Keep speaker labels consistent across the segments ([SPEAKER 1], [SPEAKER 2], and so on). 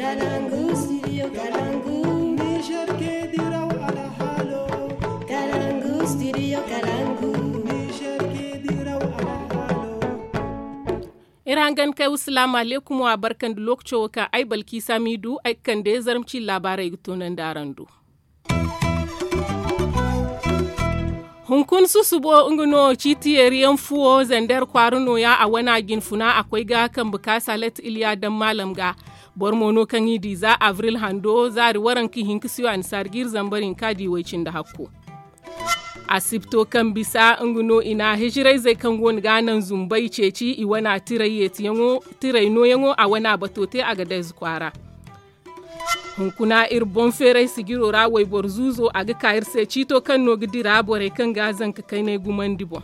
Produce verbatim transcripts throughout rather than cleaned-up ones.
[SPEAKER 1] Kalangu, studio Kalangu. Niger ke diraw ala halo. Kalangu, studio Kalangu. Niger ke diraw ala halo.
[SPEAKER 2] Irangan kai assalamu alaikum wa barkan da lokacin ka ai balki samidu ai kan da zarmci labarai gutonan darandu. Hunkun su subo nguno citiyar yan fuwo zandar kwaruno ya a wana ginfuna akwai ga kan bukasa let iliya dan malam ga bormono kan yi diza avril hando zari waran ki hinkisiyo an sargir zambarin kadi waicin da hakko. Asibto kan bisa nguno ina hijirai zai kan gon ganan zumbai ceci i wana tiraye tiyango tiraino yango a wana batote a ga kwara. Hunkuna ir bon fere sigiro ra wai borzuzo aga kair se cito kan no gidira bore kan gazan ka kai ne guman dibo.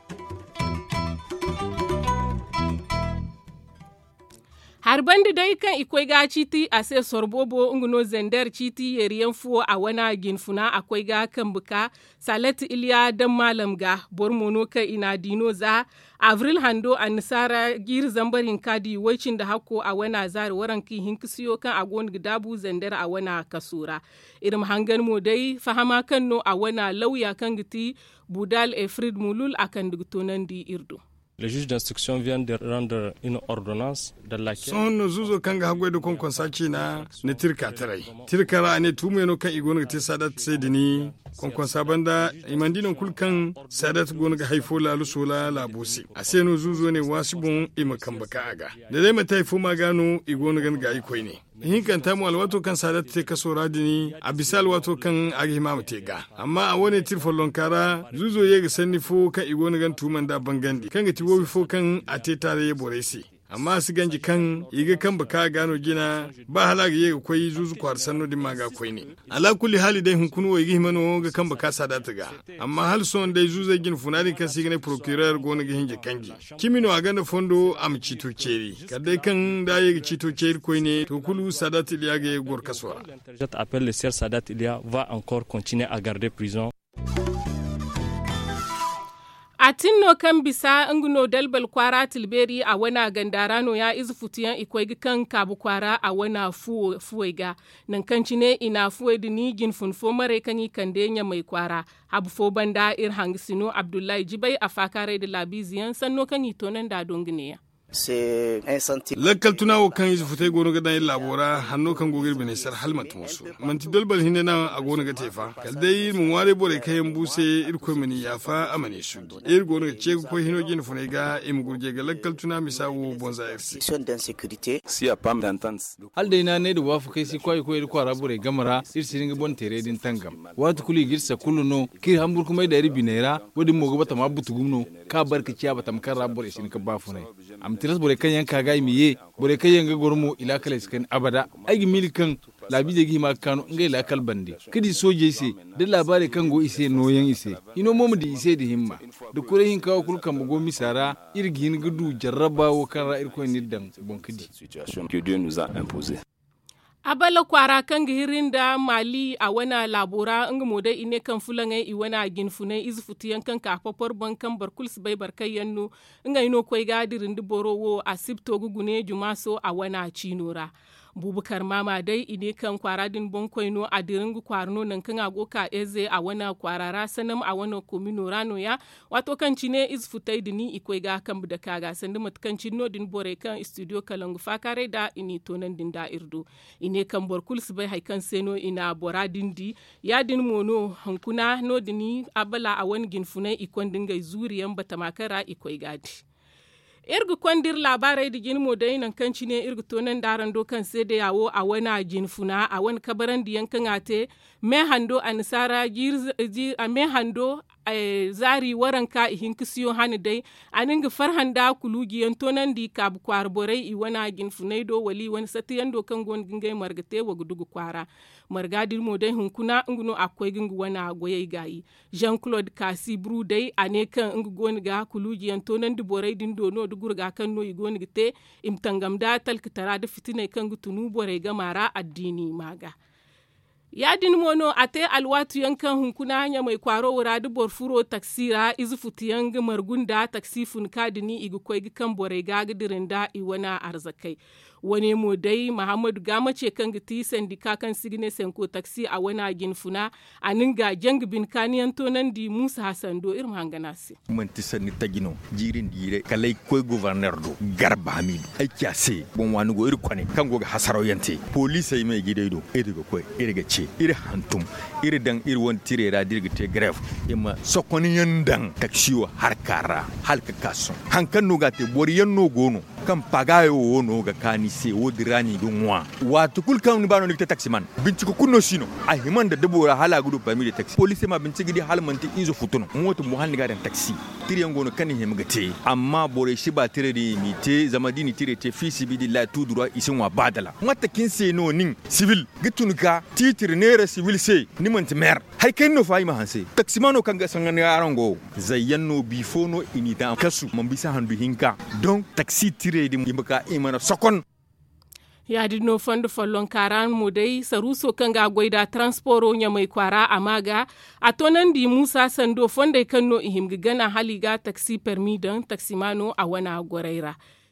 [SPEAKER 2] Har bandi dai kan ikwai ga citi a sai sorbobo nguno zender citi yeriyan fuwo a wana ginfuna akwai ga kan buka Salat Iliya dan malam ga bormono kan ina dino za Avril hando a nisara gir zambarin kadi waicin da hako a wana zari waran ki hinkisiyo kan agon gidabu zender a wana kasura. Irim hangan mo dai fahama kan no a wana lauya kan giti Budal Efrid Mulul akan digtonan di irdo.
[SPEAKER 3] Le juge d'instruction vient de rendre une ordonnance dans laquelle
[SPEAKER 4] son no zuzo kanga hagwe do konkon sachi na ne tirka tarai tirkara ne tume no kan igono te sadat sedini konkon sabanda imandino kulkan sadat gono ga haifo la lusola la busi aseno zuzo ne wasibun imakan baka aga da dai mata haifo magano igono gan ga ikoi ne hin kan tamu alwato kan sadat te kaso radini a bisal wato kan agi mamu te ga amma a wani tirfolon kara zuzo ye ga sanni fo kan igono gan tuman da bangandi kan ga tiwo fo kan a te tare ye boresi amma su ganji kan iga kan baka gano gina ba halaga yega koyi zuzu kwar sanno din maga koyi ne ala kulli hali dai hun kunu wai himano ga kan baka sadata ga amma hal son dai zuzu gin funari kan sigane procureur gona ga hinje kanji kimino aga na fondo am cito ceri kadai kan da yega cito ceri koyi ne to kulu sadata iliya ga gor kasora
[SPEAKER 3] je appelle le sieur Sadat Iliya va encore continuer à garder prison.
[SPEAKER 2] A tinno kan bisa nguno dalbal kwara tilberi a wana gandarano ya izu futiyan ikwai kan kabu kwara a wana fuwega nan kan cine ina fuwe dini gin funfo mare kan yi kandenya mai kwara habu fo banda ir hangisino Abdullahi Jibai a fakare da labiziyan sanno kan yi tonan da dongine.
[SPEAKER 4] lakkal tunawo kan izu futai gono ga dan labora hanno kan gogir bene sar halmat musu manti dolbal hinne na a gono ga tefa kaldai mun ware bore kayan buse ir ko mini yafa amane su ir gono ga ce ko hino gin funai ga im gurje ga lakkal tuna misawo bonza fc
[SPEAKER 5] si a pam d'entente
[SPEAKER 6] halde ina ne da wafu kai si kwai ko ir ko arabure gamara ir siringa bon tere din tangam watu kuli girsa kuluno kir hambur kuma da ir binera wodi mogo bata mabutu gumno ka barka ciya bata makar rabure sin ka bafunai tiras bore kan yanka ga miye bore kan yanga gormo ila kala skan abada ai milikan labi de gi makano ngai la kal bande kidi soje ise de labare kan go ise no yan ise ino momu di ise de himma de kure hin kawo kul kan go misara irgin gudu jarraba wo kan ra irko ni dan bon kidi
[SPEAKER 5] situation que Dieu nous a imposée.
[SPEAKER 2] Abala kwara kan gihirin da Mali a wana labora nga moda ine kan fulangai i wana ginfunai izfutiyan kan kafafar bankan barkuls bai barkai yanno nga ino koi gadirin di borowo a sipto gugune jumaso a wana cinora. Bubukar mama dai ine kan kwaradin bonkoino a diringu kwarno nan kan agoka eze a wana kwarara sanam a wana komino rano ya wato kan cine izfutai dini ikwai ga kan da kaga sandi matkan cinno din bore kan studio kalangu fakare da ini tonan din da irdo ine kan borkul bai haikan seno ina boradin di ya din mono hankuna no dini abala a wani ginfunai ikon dinga zuriyan batamakara ikwai gadi. Irgu kwandir labarai da gin modai nan kanci ne irgu tonan daran dokan sai da yawo a wana jinfuna a wani kabaran da yankan ate me hando a nisara a me hando a zari waranka ihin kisiyo hani dai a ninga farhanda kulugiyan tonan di kabu kwarborai i wana ginfunai do wali wani satiyan dokan gon gingai margate wa gudugu kwara margadir modai hunkuna nguno akwai gingu wana goyai gayi Jean-Claude Kasi Bru dai a ne kan ngu goni ga kulugiyan tonan di borai din dono gurga kan no igoni gite imtangam da talkitara da fitina kan gutunu bore ga mara addini maga yadin mono ate alwatu yankan hunkuna hanya mai kwaro wura da borfuro taksira izufutiyan ga margunda taksifun kadini igu koy kan bore ga gidirin da iwana arzakai wani mo dai Muhammadu Gamace kan giti sandika kan signe senko taxi a wana ginfuna anin ga jang bin kaniyan tonan di Musa Hassan do irin hanganasi
[SPEAKER 7] man tisani tagino jirin dire kalai koy gouverneur do garba hamidu ai kyase bon wani go iri kwane kan go hasaro yante police ai mai gidai do iri go koy iri ga ce iri hantum iri dan iri won tire da dirga te grève imma sokoni yandan taxiwa harkara halka kaso hankan no ga te bori yanno gono kan pagayo wono ga kani se wodirani dunwa watu kul kan bano ni taxi man binciko kunno sino a himan da dabora hala gudu ba mi da taxi police ma binciki di hal manti inzo futuno moto mu hal ni ga dan taxi tire ngono kan him gate amma bore shi ba tire di mi te zamadini tire te fi sibidillahi tout droit isin wa badala mata kin se no nin civil gitunuka titre nere civil se ni manti mer hay ken no fay ma hanse taxi mano kan ga sangan yarango zayyanno bifono inida kasu man bisa handu hinka donc taxi tire di mbaka imana sokon
[SPEAKER 2] ya di no fondo follon karan mu dai saruso kan ga goida transporo nya mai kwara amaga a tonan di Musa Sando fonda kanno ihim gana haliga taxi permis dan taximano a wana goraira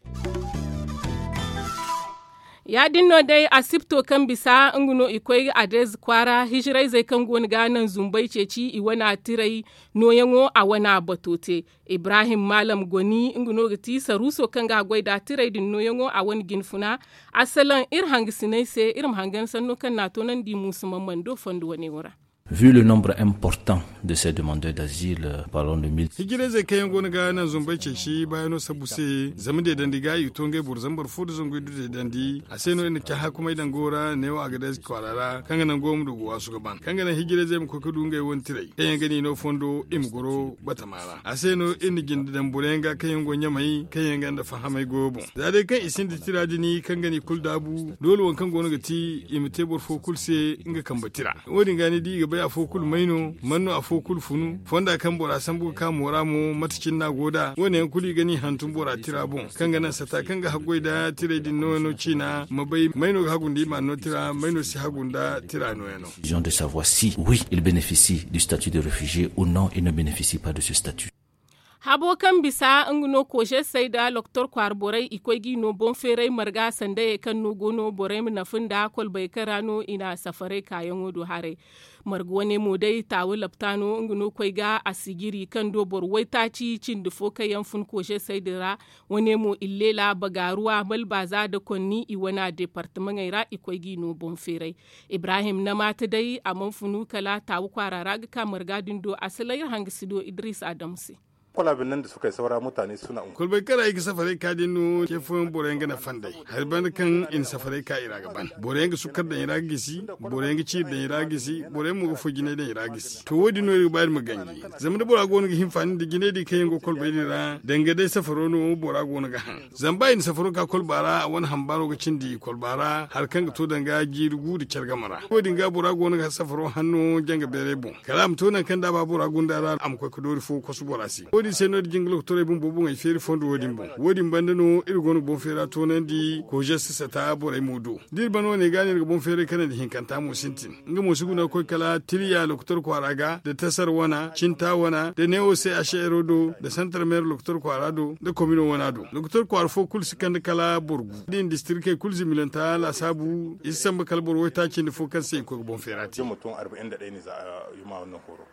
[SPEAKER 2] ya dinno dai asipto kan bisa nguno ikoi adres kwara hijirai zai kan gon ganan zumbai ceci i wana tirai noyango a wana batote Ibrahim Malam Goni nguno gati saruso kan ga goida tirai din noyango a wani ginfuna asalan irhang sinai se irim hangan sanno kan nato nan di musamman do fondo wani wura.
[SPEAKER 8] Vu le nombre important de ces demandeurs d'asile, parlons de mille.
[SPEAKER 4] Higire zai kayan gona ga nan zumbai ce shi bayano sabuse zaman da dandi ga yi tonge burzan bar fudu zungu da dandi a sai no ina ka hakuma idan gora ne wa ga da kwarara kan nan gomu da gowa su gaban kan nan higire zai mu kokudu ngai won tirai kayan gani no fondo im goro batamara a sai no ina gindi dan burenga kayan gonya mai kayan ganda fahamai gobo da dai kan isin da tiradini kan gani kuldabu dole wan kan gona ga ti imite bor fo kulse inga kan batira wodin gani di ga a fokul maino manno a fokul funu fonda kan bora sambu ka mora mu matakin na goda wani yan kuli gani hantun bora tirabon kan ganan sata kan ga hagoi da tire din no no china mabai maino hagundi ma no tira maino si hagunda tira no yano
[SPEAKER 8] Ils ont de savoir si oui ils bénéficient du statut de réfugié ou non ils ne bénéficient pas de ce statut.
[SPEAKER 2] Habo kan bisa ngno koje sai da Dr. Kwar Borai ikogi no bon ferai marga sanda kan no gono borai na funda kol bai karano ina safare kayan wudu hare margo ne mo dai tawu laptano ngno koiga asigiri kan do bor waita ci cin dufo kayan fun koje sai dira wone mo illela bagaruwa balbaza da konni i wana departement ira ikogi no bon ferai Ibrahim na mata dai amon funu kala tawu kwarara ga marga dindo asalai hangisido Idris Adamsi
[SPEAKER 9] kwalabin nan da suka yi saura mutane suna un
[SPEAKER 4] kulbai kara yi safarai ka dinu ke fun borenga na fandai har ban kan in safarai ka ira gaban borenga sukar da ira gisi borenga ci da ira gisi borenga mu fu gine da ira gisi to wodi no ri bayar magangi zaman da bora gonu hin fani da gine di kayan go kulbai dira danga dai safaro no bora gonu ga han zamba in safaro ka kulbara a wani hambaro ga cindi kulbara har kan to danga girgu da kyargamara wodi ga bora gonu ga safaro hannu janga berebo kalam to nan kan da ba bora gundara am ko kudori fu ko su borasi wodi seno di jinglo tore bum bobu ngai feri fondo wodi mbo wodi bandano irgono bon fera to nan di ko jesse sata bore mudu dir bano ne gane bon fere kana di hinkanta mu sintin nga mo suguna ko kala tiliya loktor kwaraga da tasar wana cinta wana da neo se ashero do da santar mer loktor kwarado da komino wana do loktor kwar fo kul sikan kala burgu din district kul zimilanta la sabu isam kal bor wata cin fo kan sai ko bon fera ti
[SPEAKER 9] mutum arba'in da ɗaya ne za a yi ma wannan horo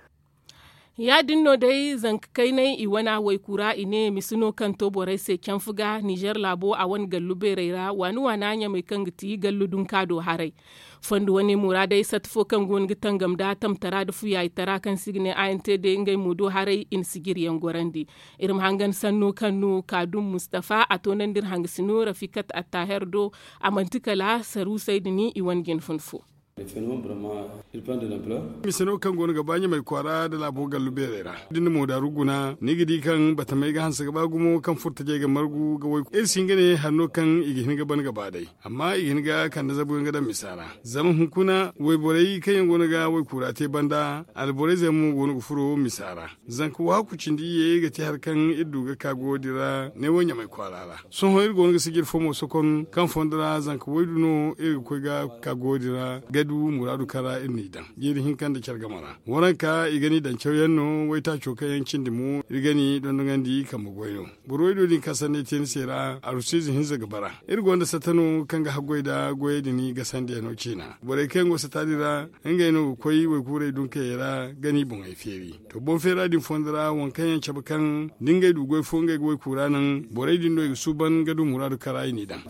[SPEAKER 2] ya dinno dai zankai nai iwana wai kura ine misuno kan to borai sai kyan fuga Niger labo a wani gallu bereira wani wana nya mai kan giti gallu dun kado harai fandu wani mura dai satfo kan gon gitan gamda tamtara da fuya itara kan signe A N T D ngai mudo harai in sigir yan gorandi irim hangan sanno kanu kadum Mustafa atonan dir hangisino rafikat at-tahir do amantikala saru saidini iwan gin funfu
[SPEAKER 10] Le phénomène vraiment il prend de l'ampleur.
[SPEAKER 4] Misano kan gona gabanya mai kwara da labo gallu berera. Din mo da ruguna ni gidi kan bata mai ga hansa gaba gumo kan furta je ga margu ga wai. Ir singane hanno kan igin ga ban gaba dai. Amma igin ga kan da zabu ga da misara. Zaman hunkuna wai borai kan gona ga wai kura te banda alborai zai mu gona furo misara. Zan ku wa ku cindi ye ga ti har kan iddu ga ka godira ne wonya mai kwarara. Sun hoyir gona ga sigir fomo sokon kan fondara zan ku wai duno ir ko ga ka godira gadu muradu kara irni dan jiri hinkan da kyargamara waran ka igani dan chawyanno wai ta choka yancin dimu igani don ngandi kan mugoyno buroido din kasane tin sera arusizi hinza gabara irgonda satano kanga hagoida goyedini gasande no china bore kengo satadira ngayno koyi wai kure dun kayera gani bon ai feri to bon fera din fondra won kayan chabakan dingay du goy fonga goy kuranan bore din do suban gadu muradu kara ni dan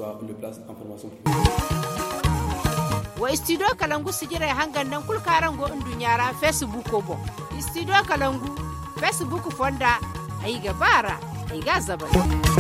[SPEAKER 11] wa studio kalangu sigira hangan nan kulkaran go dunyara facebook ko bo studio kalangu facebook fonda ai gabara ai gazaba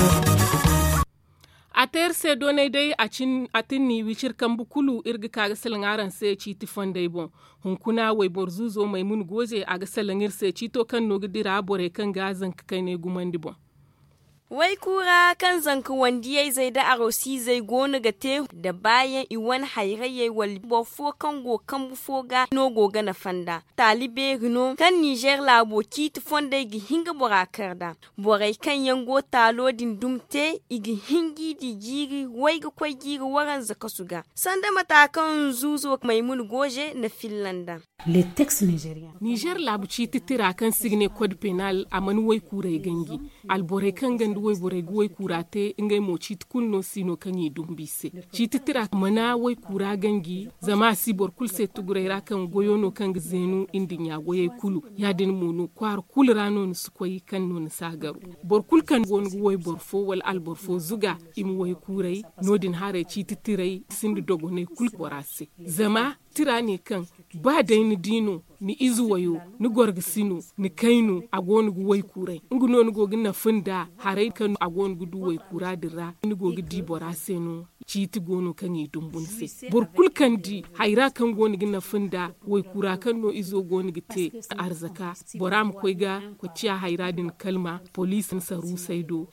[SPEAKER 2] a ter se donai dai a cin atinni wicir kan bukulu irga kaga salangaran se ci ti fondai bon hunkuna wai borzuzo mai mun goje a ga salangir se ci to kan no gidira bore kan gazan kai ne gumandi bon
[SPEAKER 12] wai kura kan zanka wandi yai zai da arosi zai gona ga te da bayan iwan hairaye wal bofo kan go kan bufo ga no go ga na fanda talibe gno kan Niger labo kit fonda gi hinga bora karda borai kan yango talo din dumte igi hingi di jiri wai ga kwai jiri waran zaka suga sanda matakan zuzo maimun goje na Finlanda
[SPEAKER 13] le texte nigérien
[SPEAKER 2] Niger labo ci titira kan signe code penal aman wai kure gangi albore kan gandu wai bore wai kurate ngai mo ci kunno sino kanyi dumbise ci titira mana wai kura gangi zama si bor kulse tugurera kan goyono kan zenu indinya goye kulu yadin munu kwar kulrano ni sukoyi kan non sagaru bor kul kan gon wai borfo wal alborfo zuga im wai kurai nodin hare ci titirai sindu dogone kul borase zama tirani kan ba da ni dino ni izu wayo ni gorgisino ni kainu agon gu wai kurai nguno ni gogin na funda hare kan agon gu du wai kura dira ni gogi di borase no citi gono kan yi dumbunse burkul kan di haira kan goni gina funda wai kura kan no izo goni gite arzaka boram koiga ko ciya haira din kalma police saru saido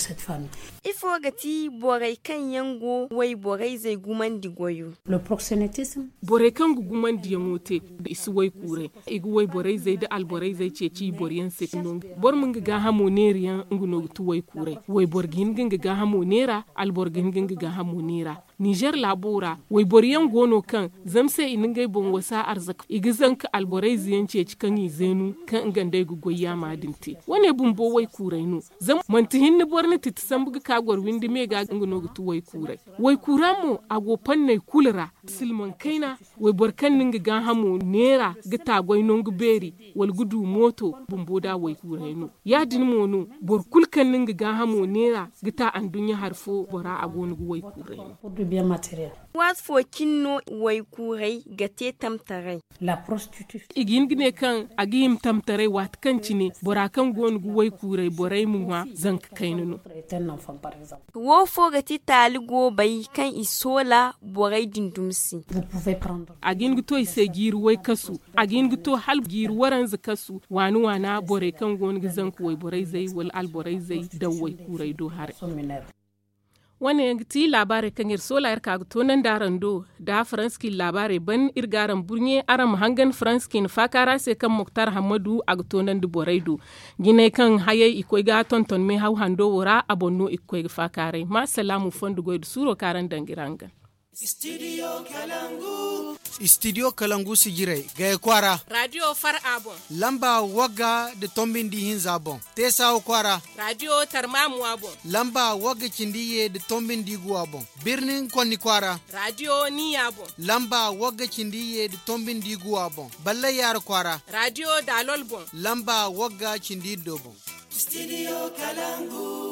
[SPEAKER 12] ifo gati borai kan yango wai borai zai guman di goyo
[SPEAKER 13] le proxénétisme
[SPEAKER 2] borai kan guguman di yamote da isu wai kure igu wai borai zai da alborai zai ce ci boriyan se non bor mun ga hamo neriyan nguno tu wai kure wai borgin ginga ga hamo nera alborgin ginga ga hamo nera Niger labora wai boriyan gono kan zamse iningai bon wasa arzak igizan ka alborai ziyance cikan yi zenu kan ngandai gugoya madinti wane bumbo wai kurainu zam mantihin ni borni titisan buga kagwar windi me ga ngono gutu wai kurai wai kuramo ago panne kulra silman kaina wai borkan ninga ga hamu nera gita gwai nongu beri wal gudu moto bumbo da wai kurainu ya din monu bor kulkan ninga ga hamu nera gita an dunya harfo bora ago nugu wai kurainu
[SPEAKER 13] bien matériel.
[SPEAKER 12] Wat fo kinno wai kurai gate tamtarai.
[SPEAKER 13] La prostitution.
[SPEAKER 2] Igin gine kan agim tamtarai wat kan cine bora kan gon gu wai kurai borai munwa zank kainunu.
[SPEAKER 12] Wo fo gati tali go bai kan isola borai dindumsi.
[SPEAKER 13] Vous pouvez prendre.
[SPEAKER 2] Agin guto ise giru wai kasu. Agin guto hal giru waran kasu wani wana borai kan gon gu zank wai borai zai wal al borai zai da wai kurai do hare. Wani ti labare kan ir sola ir kagu tonan daran do da franski labare ban irgaran burnye aram hangan franskin fakara se kan Muktar Hamadu ag tonan du boraido gine kan haye ikoy ga tonton me haw hando wora abonno ikoy fakare ma salamu fondu goyd suro karan dangiranga
[SPEAKER 14] Studio Kalangu. Studio Kalangu sigirai ga kwara.
[SPEAKER 2] Radio Far Abon.
[SPEAKER 14] Lamba waga de tombindi hinza bon. Tesa kwara.
[SPEAKER 2] Radio Tarmamu Abon.
[SPEAKER 14] Lamba waga kindiye de tombindi gu abon. Birnin konni kwara.
[SPEAKER 2] Radio Ni Abon.
[SPEAKER 14] Lamba waga kindiye de tombindi gu abon. Balle yar kwara.
[SPEAKER 2] Radio Dalol Bon.
[SPEAKER 14] Lamba waga kindi dobon.
[SPEAKER 1] Studio Kalangu.